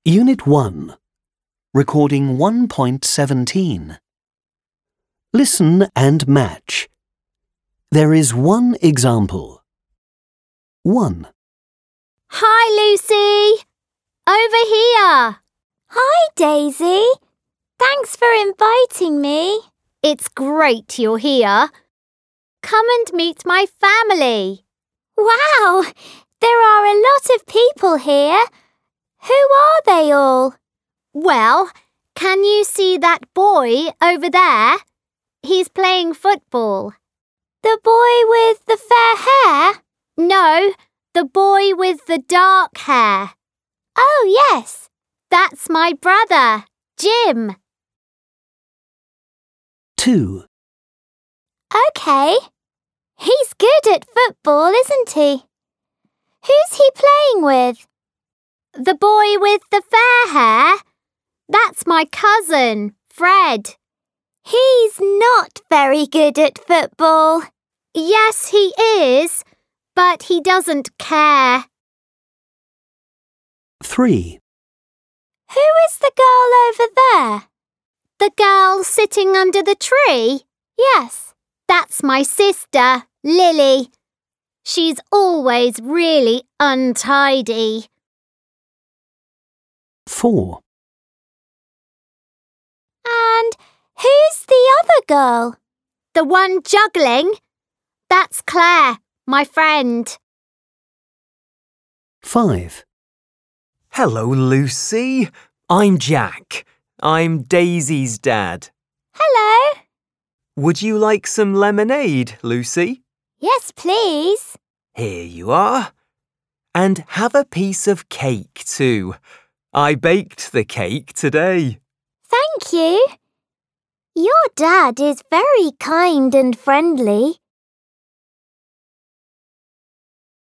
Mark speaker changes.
Speaker 1: Unit 1. Recording 1.17. Listen and match. There is one example. 1.
Speaker 2: Hi, Lucy. Over here.
Speaker 3: Hi, Daisy. Thanks for inviting me.
Speaker 2: It's great you're here. Come and meet my family.
Speaker 3: Wow, there are a lot of people here. Who are they all?
Speaker 2: Well, can you see that boy over there? He's playing football.
Speaker 3: The boy with the fair hair?
Speaker 2: No, the boy with the dark hair.
Speaker 3: Oh, yes.
Speaker 2: That's my brother, Jim.
Speaker 1: 2.
Speaker 3: OK. He's good at football, isn't he? Who's he playing with?
Speaker 2: The boy with the fair hair? That's my cousin, Fred.
Speaker 3: He's not very good at football.
Speaker 2: Yes, he is, but he doesn't care.
Speaker 1: 3.
Speaker 3: Who is the girl over there?
Speaker 2: The girl sitting under the tree?
Speaker 3: Yes.
Speaker 2: That's my sister, Lily. She's always really untidy.
Speaker 1: 4.
Speaker 3: And who's the other girl?
Speaker 2: The one juggling? That's Claire, my friend.
Speaker 1: 5.
Speaker 4: Hello, Lucy. I'm Jack. I'm Daisy's dad.
Speaker 3: Hello.
Speaker 4: Would you like some lemonade, Lucy?
Speaker 3: Yes, please.
Speaker 4: Here you are. And have a piece of cake too. I baked the cake today.
Speaker 3: Thank you. Your dad is very kind and friendly.